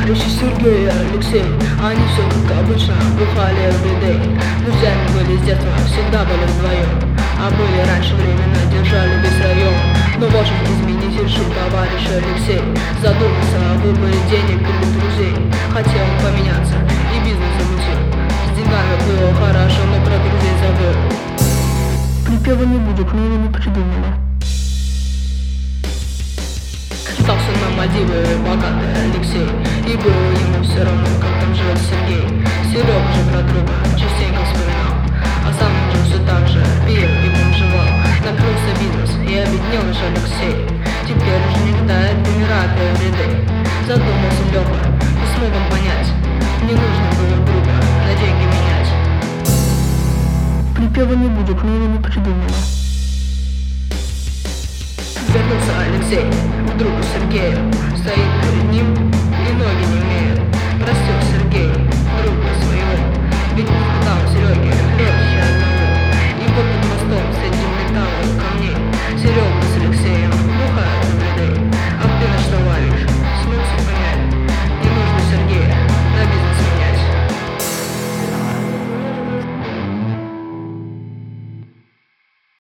Товарищи Сергей и Алексей, они все как обычно бухали everyday. Друзьями были с детства, всегда были вдвоем, а были раньше временно, держали весь район. Но может изменить решил товарищ Алексей. Задумался о выборе денег или друзей. Хотел поменяться и бизнес замутил. С деньгами было хорошо, но про друзей забыл. Припева не будет, мы его не придумали. Остался на Мальдивы богатый Алексей, и было ему все равно, как там живет Сергей. Серега же про друга частенько вспоминал, а сам уже все так же пил и бомжевал. Накрылся бизнес и обеднел наш Алексей. Теперь уже не летает, умирает everyday. Задумался Леха, не смог он понять, не нужно было друга на деньги менять. Припева не будет, мы его не придумали. Вернулся Алексей к другу Сергею, стоит перед ним и ноги не имеет.